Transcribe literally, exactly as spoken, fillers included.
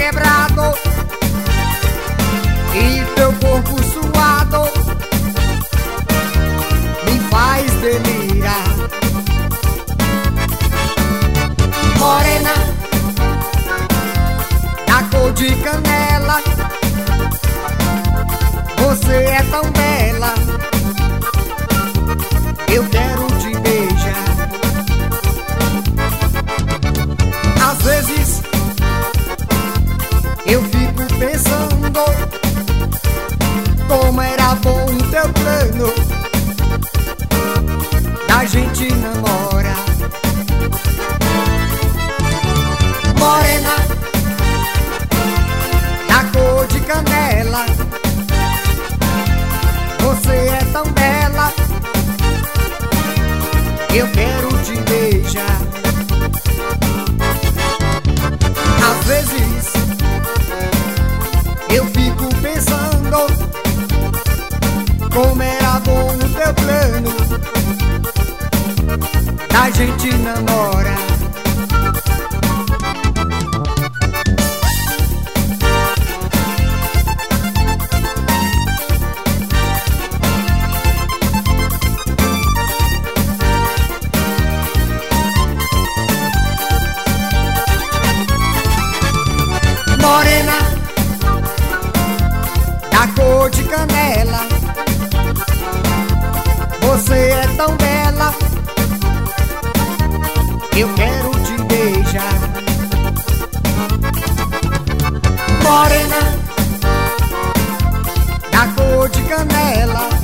quebrado e teu corpo suado me faz delirar. Morena, da cor de canela, você é tão bela, eu quero te beijar. Às vezes eu fico pensando como era bom o teu plano da gente namorar. Morena, da cor de canela, você é tão bela, eu quero te beijar. Às vezes eu fico pensando como era bom o teu plano da gente namorar. Morena, da cor de canela, você é tão bela, eu quero te beijar. Morena, da cor de canela,